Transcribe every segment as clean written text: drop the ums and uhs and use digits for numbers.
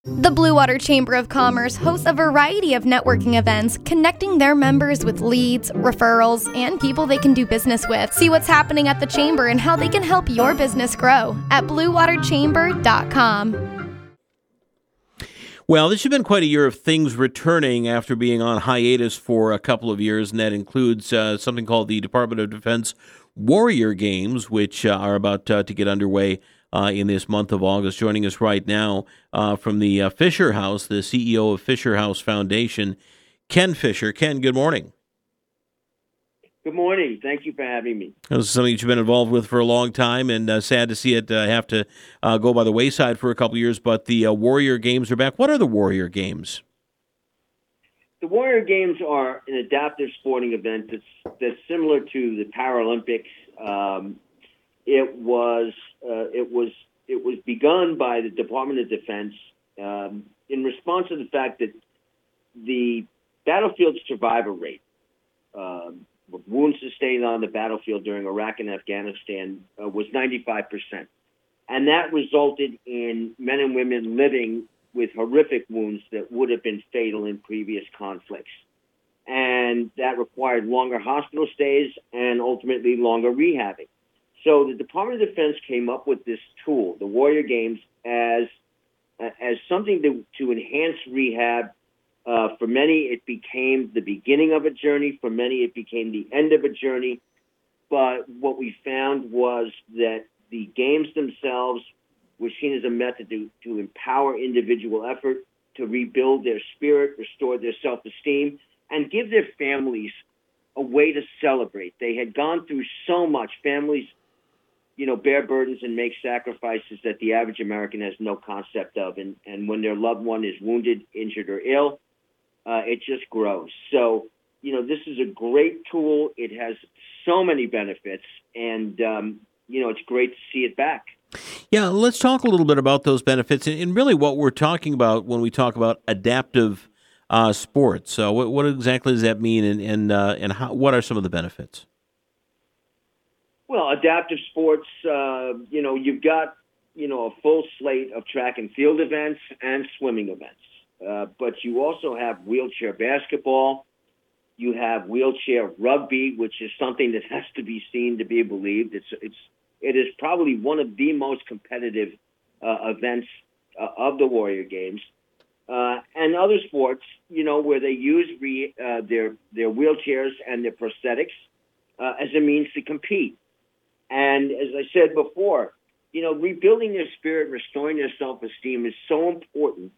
The Blue Water Chamber of Commerce hosts a variety of networking events, connecting their members with leads, referrals, and people they can do business with. See what's happening at the Chamber and how they can help your business grow at bluewaterchamber.com. Well, this has been quite a year of things returning after being on hiatus for a couple of years, and that includes something called the Department of Defense Warrior Games, which are about to get underway in this month of August. Joining us right now from the Fisher House, the CEO of Fisher House Foundation, Ken Fisher. Ken, good morning. Good morning. Thank you for having me. This is something that you've been involved with for a long time, and sad to see it have to go by the wayside for a couple of years, but the Warrior Games are back. What are the Warrior Games? The Warrior Games are an adaptive sporting event that's similar to the Paralympics. It was begun by the Department of Defense in response to the fact that the battlefield survivor rate, wounds sustained on the battlefield during Iraq and Afghanistan, was 95%. And that resulted in men and women living with horrific wounds that would have been fatal in previous conflicts. And that required longer hospital stays and ultimately longer rehabbing. So the Department of Defense came up with this tool, the Warrior Games, as something to enhance rehab. For many, it became the beginning of a journey. For many, it became the end of a journey. But what we found was that the games themselves were seen as a method to empower individual effort, to rebuild their spirit, restore their self-esteem, and give their families a way to celebrate. They had gone through so much. Families, bear burdens and make sacrifices that the average American has no concept of. And when their loved one is wounded, injured, or ill, it just grows. So, this is a great tool. It has so many benefits, and, it's great to see it back. Yeah, let's talk a little bit about those benefits and really what we're talking about when we talk about adaptive sports. So what exactly does that mean, and what are some of the benefits? Well, adaptive sports, you've got, a full slate of track and field events and swimming events. But you also have wheelchair basketball. You have wheelchair rugby, which is something that has to be seen to be believed. It is probably one of the most competitive events of the Warrior Games. And other sports, where they use their wheelchairs and their prosthetics as a means to compete. And as I said before, rebuilding their spirit, restoring their self-esteem is so important.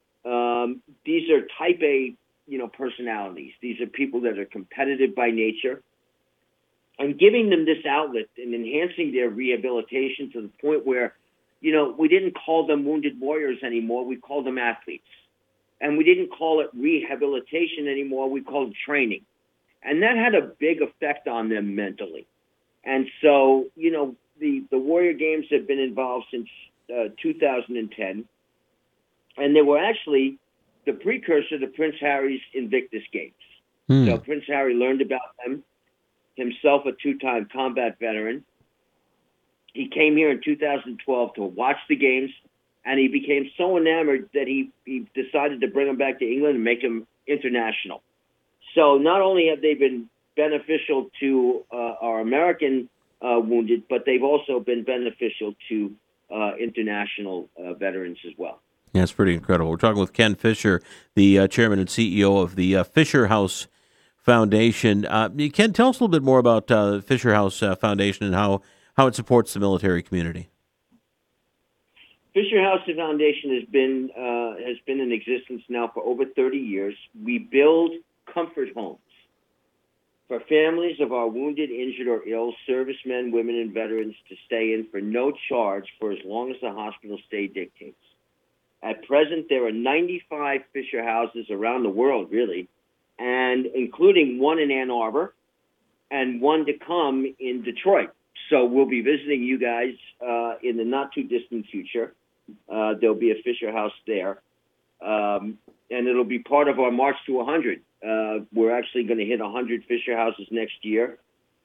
These are type A, personalities. These are people that are competitive by nature, and giving them this outlet and enhancing their rehabilitation to the point where, we didn't call them wounded warriors anymore. We called them athletes. And we didn't call it rehabilitation anymore. We called it training. And that had a big effect on them mentally. And so, the Warrior Games have been involved since 2010. And they were actually the precursor to Prince Harry's Invictus Games. So Prince Harry learned about them, himself a two-time combat veteran. He came here in 2012 to watch the games, and he became so enamored that he decided to bring them back to England and make them international. So not only have they been beneficial to our American wounded, but they've also been beneficial to international veterans as well. Yeah, it's pretty incredible. We're talking with Ken Fisher, the chairman and CEO of the Fisher House Foundation. Ken, tell us a little bit more about the Fisher House Foundation and how it supports the military community. Fisher House Foundation has been in existence now for over 30 years. We build comfort homes for families of our wounded, injured, or ill servicemen, women, and veterans to stay in for no charge for as long as the hospital stay dictates. At present, there are 95 Fisher houses around the world, really, and including one in Ann Arbor and one to come in Detroit. So we'll be visiting you guys in the not-too-distant future. There'll be a Fisher House there, and it'll be part of our March to 100. We're actually going to hit 100 Fisher Houses next year.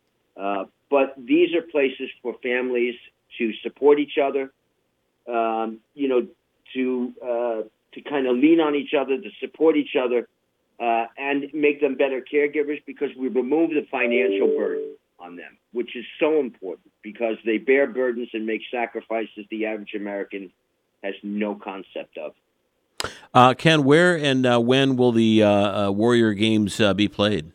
But these are places for families to support each other, to kind of lean on each other, to support each other, and make them better caregivers, because we remove the financial burden on them, which is so important, because they bear burdens and make sacrifices the average American has no concept of. Ken, where and when will the Warrior Games be played?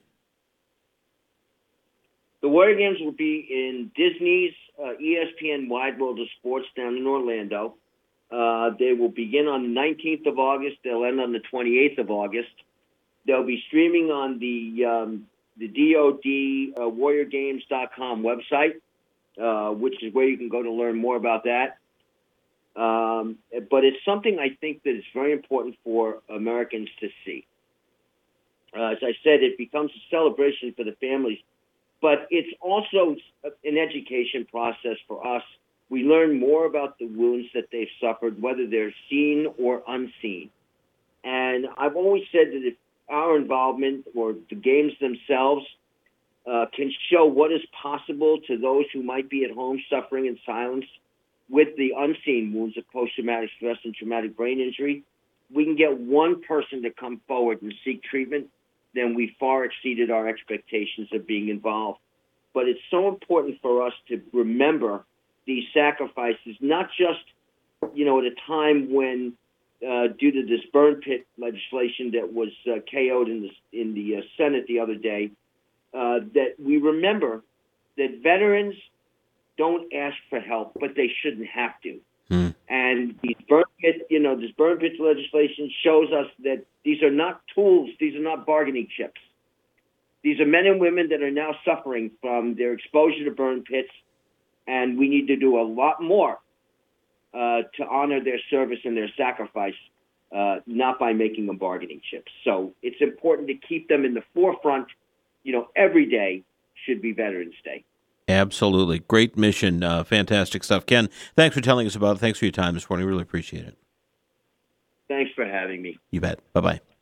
The Warrior Games will be in Disney's ESPN Wide World of Sports down in Orlando. They will begin on the 19th of August. They'll end on the 28th of August. They'll be streaming on the DoD WarriorGames.com website, which is where you can go to learn more about that. But it's something I think that is very important for Americans to see. As I said, it becomes a celebration for the families, but it's also an education process for us. We learn more about the wounds that they've suffered, whether they're seen or unseen. And I've always said that if our involvement or the games themselves can show what is possible to those who might be at home suffering in silence with the unseen wounds of post-traumatic stress and traumatic brain injury, we can get one person to come forward and seek treatment, then we far exceeded our expectations of being involved. But it's so important for us to remember these sacrifices, not just, at a time when, due to this burn pit legislation that was KO'd in the Senate the other day, that we remember that veterans don't ask for help, but they shouldn't have to. And this burn pit legislation shows us that these are not tools, these are not bargaining chips. These are men and women that are now suffering from their exposure to burn pits, and we need to do a lot more to honor their service and their sacrifice, not by making them bargaining chips. So it's important to keep them in the forefront. Every day should be Veterans Day. Absolutely. Great mission. Fantastic stuff. Ken, thanks for telling us about it. Thanks for your time this morning. Really appreciate it. Thanks for having me. You bet. Bye-bye.